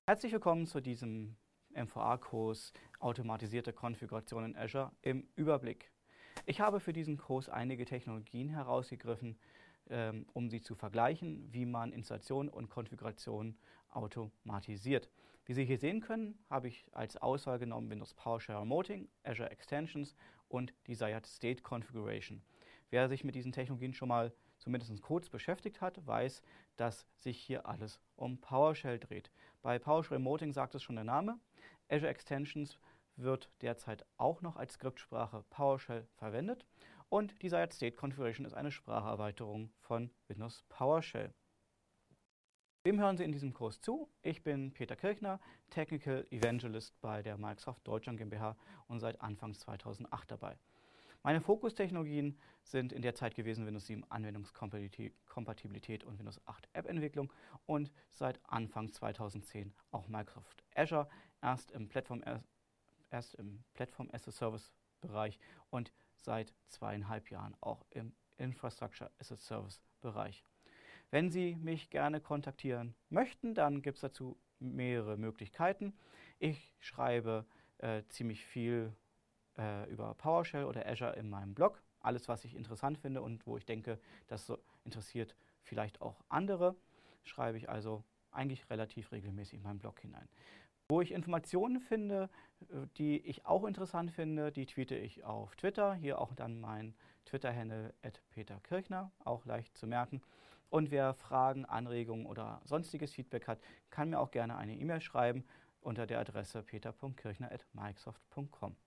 Herzlich willkommen zu diesem MVA-Kurs Automatisierte Konfiguration in Azure im Überblick. Ich habe für diesen Kurs einige Technologien herausgegriffen, um sie zu vergleichen, wie man Installation und Konfiguration automatisiert. Wie Sie hier sehen können, habe ich als Auswahl genommen Windows PowerShell Remoting, Azure Extensions und Desired State Configuration. Wer sich mit diesen Technologien schon mal zumindest kurz beschäftigt hat, weiß, dass sich hier alles um PowerShell dreht. Bei PowerShell Remoting sagt es schon der Name. Azure Extensions wird derzeit auch noch als Skriptsprache PowerShell verwendet und Desired State Configuration ist eine Spracherweiterung von Windows PowerShell. Wem hören Sie in diesem Kurs zu? Ich bin Peter Kirchner, Technical Evangelist bei der Microsoft Deutschland GmbH und seit Anfang 2008 dabei. Meine Fokustechnologien sind in der Zeit gewesen Windows 7 Anwendungskompatibilität und Windows 8 App-Entwicklung und seit Anfang 2010 auch Microsoft Azure, erst im Platform as a Service Bereich und seit 2,5 Jahren auch im Infrastructure as a Service Bereich. Wenn Sie mich gerne kontaktieren möchten, dann gibt es dazu mehrere Möglichkeiten. Ich schreibe ziemlich viel über PowerShell oder Azure in meinem Blog. Alles, was ich interessant finde und wo ich denke, das so interessiert vielleicht auch andere, schreibe ich also eigentlich relativ regelmäßig in meinen Blog hinein. Wo ich Informationen finde, die ich auch interessant finde, die tweete ich auf Twitter. Hier auch dann mein Twitter-Handle @peterkirchner, auch leicht zu merken. Und wer Fragen, Anregungen oder sonstiges Feedback hat, kann mir auch gerne eine E-Mail schreiben unter der Adresse peter.kirchner@microsoft.com.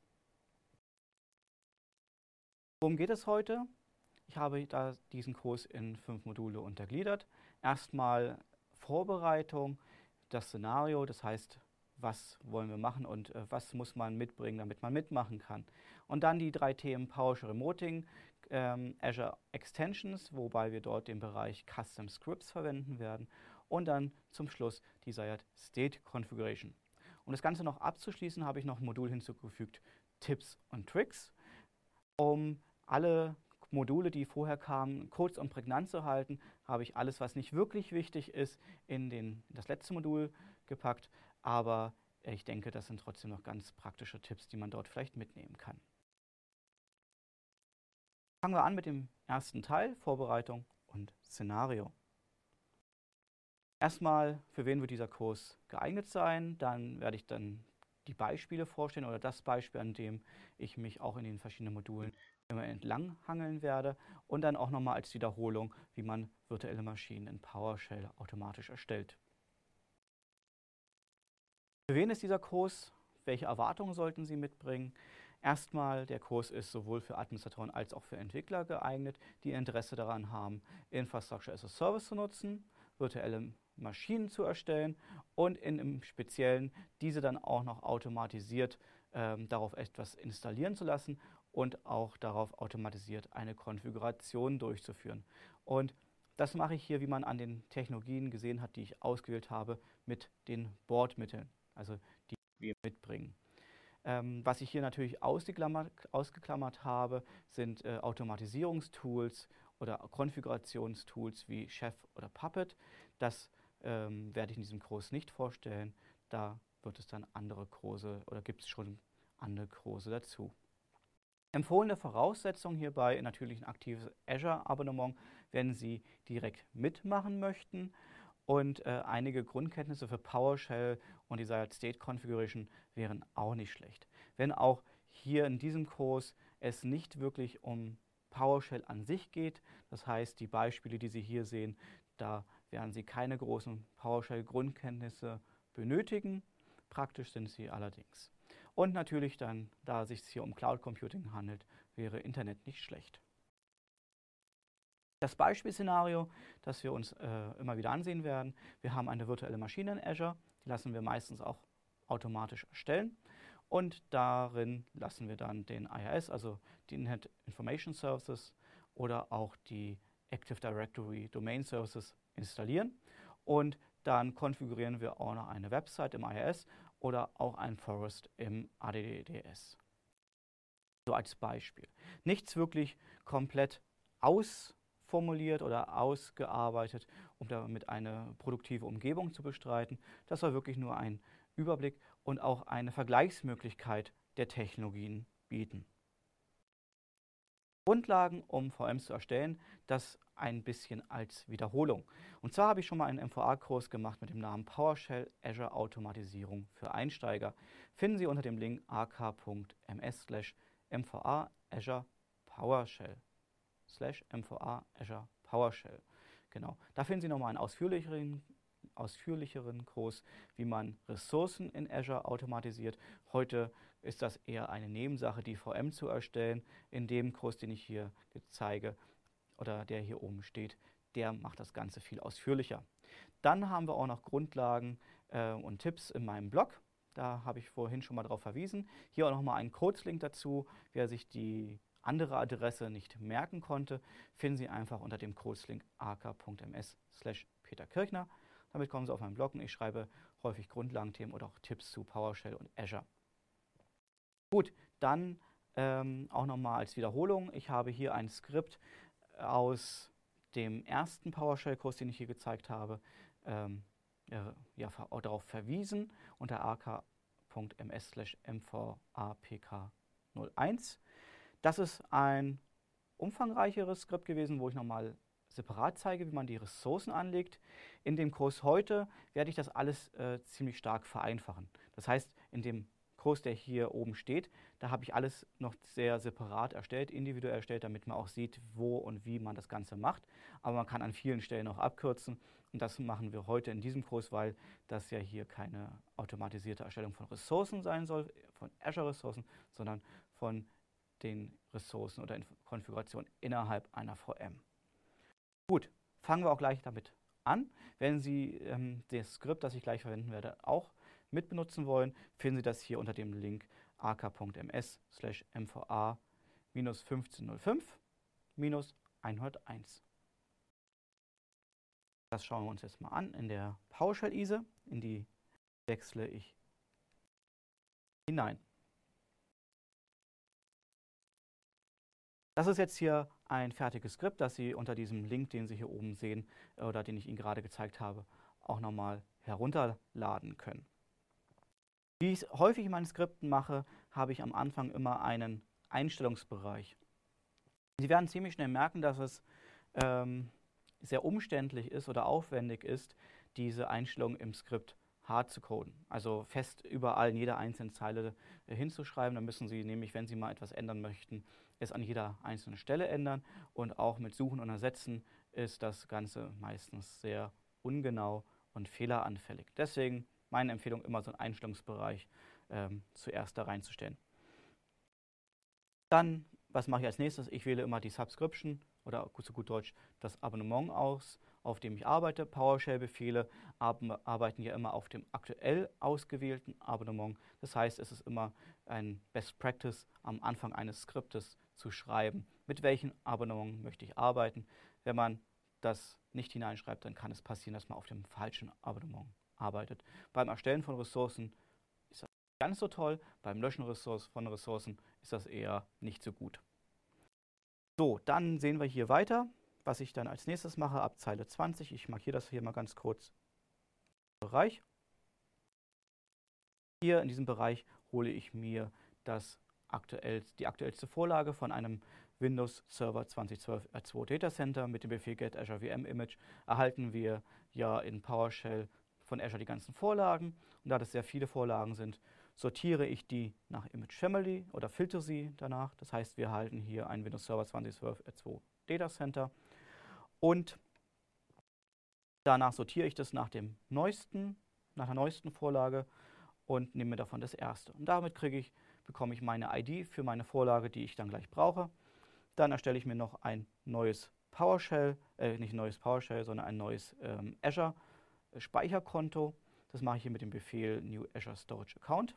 Worum geht es heute? Ich habe diesen Kurs in 5 Module untergliedert. Erstmal Vorbereitung, das Szenario, das heißt, was wollen wir machen und was muss man mitbringen, damit man mitmachen kann. Und dann die 3 Themen PowerShell Remoting, Azure Extensions, wobei wir dort den Bereich Custom Scripts verwenden werden und dann zum Schluss Desired State Configuration. Um das Ganze noch abzuschließen, habe ich noch ein Modul hinzugefügt, Tipps und Tricks, um alle Module, die vorher kamen, kurz und prägnant zu halten, habe ich alles, was nicht wirklich wichtig ist, in das letzte Modul gepackt. Aber ich denke, das sind trotzdem noch ganz praktische Tipps, die man dort vielleicht mitnehmen kann. Fangen wir an mit dem ersten Teil, Vorbereitung und Szenario. Erstmal, für wen wird dieser Kurs geeignet sein? Dann werde ich dann die Beispiele vorstellen oder das Beispiel, an dem ich mich auch in den verschiedenen Modulen immer entlang hangeln werde und dann auch nochmal als Wiederholung, wie man virtuelle Maschinen in PowerShell automatisch erstellt. Für wen ist dieser Kurs? Welche Erwartungen sollten Sie mitbringen? Erstmal, der Kurs ist sowohl für Administratoren als auch für Entwickler geeignet, die Interesse daran haben, Infrastructure as a Service zu nutzen, virtuelle Maschinen zu erstellen und im Speziellen diese dann auch noch automatisiert darauf etwas installieren zu lassen und auch darauf automatisiert eine Konfiguration durchzuführen. Und das mache ich hier, wie man an den Technologien gesehen hat, die ich ausgewählt habe, mit den Bordmitteln, also die wir mitbringen. Was ich hier natürlich ausgeklammert habe, sind Automatisierungstools oder Konfigurationstools wie Chef oder Puppet. Das werde ich in diesem Kurs nicht vorstellen. Da wird es dann andere Kurse oder gibt es schon andere Kurse dazu. Empfohlene Voraussetzung hierbei natürlich ein aktives Azure-Abonnement, wenn Sie direkt mitmachen möchten. Und einige Grundkenntnisse für PowerShell und Desired State Configuration wären auch nicht schlecht. Wenn auch hier in diesem Kurs es nicht wirklich um PowerShell an sich geht, das heißt, die Beispiele, die Sie hier sehen, da werden Sie keine großen PowerShell-Grundkenntnisse benötigen. Praktisch sind sie allerdings. Und natürlich dann, da es sich hier um Cloud Computing handelt, wäre Internet nicht schlecht. Das Beispielszenario, das wir uns immer wieder ansehen werden, wir haben eine virtuelle Maschine in Azure, die lassen wir meistens auch automatisch erstellen und darin lassen wir dann den IIS, also die Internet Information Services oder auch die Active Directory Domain Services installieren und dann konfigurieren wir auch noch eine Website im IIS oder auch ein Forest im ADDS. So als Beispiel. Nichts wirklich komplett ausformuliert oder ausgearbeitet um damit eine produktive Umgebung zu bestreiten. Das soll wirklich nur einen Überblick und auch eine Vergleichsmöglichkeit der Technologien bieten. Grundlagen, um VMs zu erstellen, das ein bisschen als Wiederholung. Und zwar habe ich schon mal einen MVA-Kurs gemacht mit dem Namen PowerShell Azure Automatisierung für Einsteiger. Finden Sie unter dem Link ak.ms/mva Azure PowerShell /mva Azure PowerShell. Genau, da finden Sie nochmal einen ausführlicheren Kurs, wie man Ressourcen in Azure automatisiert. Heute ist das eher eine Nebensache, die VM zu erstellen. In dem Kurs, den ich hier zeige oder der hier oben steht, der macht das Ganze viel ausführlicher. Dann haben wir auch noch Grundlagen und Tipps in meinem Blog. Da habe ich vorhin schon mal darauf verwiesen. Hier auch nochmal einen Codeslink dazu. Wer sich die andere Adresse nicht merken konnte, finden Sie einfach unter dem Codeslink ak.ms/peterkirchner. Damit kommen Sie auf meinen Blog und ich schreibe häufig Grundlagenthemen oder auch Tipps zu PowerShell und Azure. Gut, dann auch nochmal als Wiederholung. Ich habe hier ein Skript aus dem ersten PowerShell-Kurs, den ich hier gezeigt habe, darauf verwiesen unter ak.ms/mvapk01. Das ist ein umfangreicheres Skript gewesen, wo ich nochmal separat zeige, wie man die Ressourcen anlegt. In dem Kurs heute werde ich das alles ziemlich stark vereinfachen. Das heißt, in dem Kurs, der hier oben steht, da habe ich alles noch sehr separat erstellt, individuell erstellt, damit man auch sieht, wo und wie man das Ganze macht. Aber man kann an vielen Stellen auch abkürzen. Und das machen wir heute in diesem Kurs, weil das ja hier keine automatisierte Erstellung von Ressourcen sein soll, von Azure-Ressourcen, sondern von den Ressourcen oder Konfigurationen innerhalb einer VM. Gut, fangen wir auch gleich damit an. Wenn Sie das Skript, das ich gleich verwenden werde, auch mitbenutzen wollen, finden Sie das hier unter dem Link ak.ms/mva-1505-101. Das schauen wir uns jetzt mal an in der PowerShell-ISE. In die wechsle ich hinein. Das ist jetzt hier ein fertiges Skript, das Sie unter diesem Link, den Sie hier oben sehen oder den ich Ihnen gerade gezeigt habe, auch nochmal herunterladen können. Wie ich es häufig in meinen Skripten mache, habe ich am Anfang immer einen Einstellungsbereich. Sie werden ziemlich schnell merken, dass es sehr umständlich ist oder aufwendig ist, diese Einstellung im Skript hart zu coden. Also fest überall in jeder einzelnen Zeile hinzuschreiben. Dann müssen Sie nämlich, wenn Sie mal etwas ändern möchten, es an jeder einzelnen Stelle ändern. Und auch mit Suchen und Ersetzen ist das Ganze meistens sehr ungenau und fehleranfällig. Deswegen meine Empfehlung, immer so einen Einstellungsbereich zuerst da reinzustellen. Dann, was mache ich als nächstes? Ich wähle immer die Subscription oder zu gut Deutsch das Abonnement aus, auf dem ich arbeite. PowerShell-Befehle arbeiten ja immer auf dem aktuell ausgewählten Abonnement. Das heißt, es ist immer ein Best Practice, am Anfang eines Skriptes zu schreiben, mit welchem Abonnement möchte ich arbeiten. Wenn man das nicht hineinschreibt, dann kann es passieren, dass man auf dem falschen Abonnement arbeitet. Beim Erstellen von Ressourcen ist das ganz so toll, beim Löschen von Ressourcen ist das eher nicht so gut. So, dann sehen wir hier weiter, was ich dann als nächstes mache ab Zeile 20. Ich markiere das hier mal ganz kurz. Bereich. Hier in diesem Bereich hole ich mir die aktuellste Vorlage von einem Windows Server 2012 R2 Data Center mit dem Befehl get Azure VM Image. Erhalten wir ja in PowerShell von Azure die ganzen Vorlagen. Und da das sehr viele Vorlagen sind, sortiere ich die nach Image Family oder filtere sie danach. Das heißt, wir erhalten hier einen Windows Server 2012 R2 Data Center. Und danach sortiere ich das nach der neuesten Vorlage und nehme mir davon das erste. Und damit bekomme ich meine ID für meine Vorlage, die ich dann gleich brauche. Dann erstelle ich mir noch ein neues PowerShell, nicht ein neues PowerShell, sondern ein neues Azure Speicherkonto. Das mache ich hier mit dem Befehl New Azure Storage Account.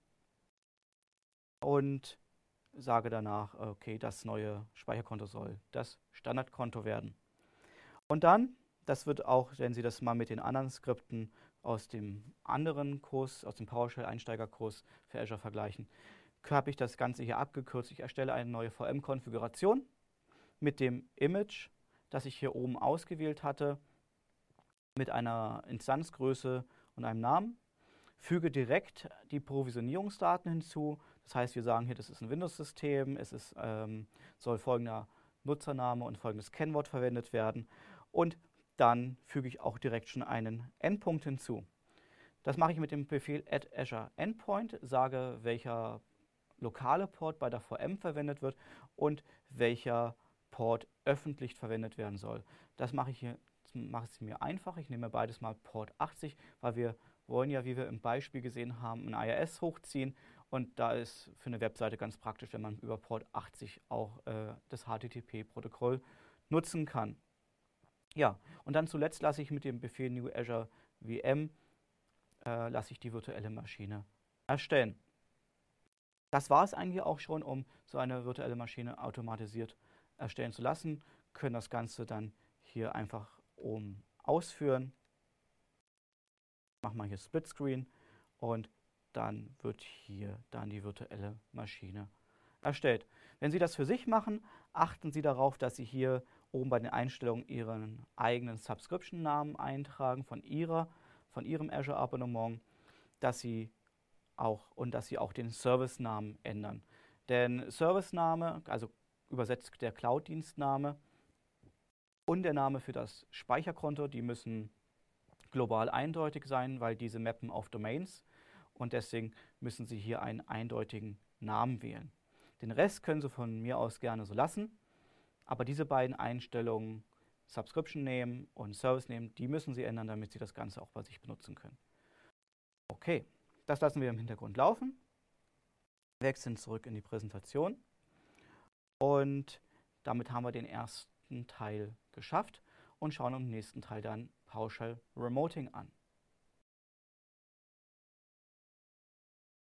Und sage danach, okay, das neue Speicherkonto soll das Standardkonto werden. Und dann, das wird auch, wenn Sie das mal mit den anderen Skripten aus dem anderen Kurs, aus dem PowerShell-Einsteigerkurs für Azure vergleichen, habe ich das Ganze hier abgekürzt. Ich erstelle eine neue VM-Konfiguration mit dem Image, das ich hier oben ausgewählt hatte. mit einer Instanzgröße und einem Namen, füge direkt die Provisionierungsdaten hinzu. Das heißt, wir sagen hier, das ist ein Windows-System, soll folgender Nutzername und folgendes Kennwort verwendet werden. Und dann füge ich auch direkt schon einen Endpunkt hinzu. Das mache ich mit dem Befehl add Azure Endpoint, sage, welcher lokale Port bei der VM verwendet wird und welcher Port öffentlich verwendet werden soll. Das mache ich mir einfach. Ich nehme beides mal Port 80, weil wir wollen ja, wie wir im Beispiel gesehen haben, ein IIS hochziehen. Und da ist für eine Webseite ganz praktisch, wenn man über Port 80 auch das HTTP-Protokoll nutzen kann. Ja, und dann zuletzt lasse ich mit dem Befehl New Azure VM lasse ich die virtuelle Maschine erstellen. Das war es eigentlich auch schon, um so eine virtuelle Maschine automatisiert erstellen zu lassen. Können das Ganze dann hier einfach oben ausführen. Machen wir hier Splitscreen und dann wird hier dann die virtuelle Maschine erstellt. Wenn Sie das für sich machen, achten Sie darauf, dass Sie hier oben bei den Einstellungen Ihren eigenen Subscription-Namen eintragen von Ihrem Azure-Abonnement, dass Sie auch den Service-Namen ändern. Denn Service-Name, also übersetzt der Cloud-Dienstname und der Name für das Speicherkonto, die müssen global eindeutig sein, weil diese mappen auf Domains und deswegen müssen Sie hier einen eindeutigen Namen wählen. Den Rest können Sie von mir aus gerne so lassen, aber diese beiden Einstellungen, Subscription Name und Service Name, die müssen Sie ändern, damit Sie das Ganze auch bei sich benutzen können. Okay, das lassen wir im Hintergrund laufen, wechseln zurück in die Präsentation und damit haben wir den ersten Teil geschafft und schauen uns im nächsten Teil dann PowerShell Remoting an.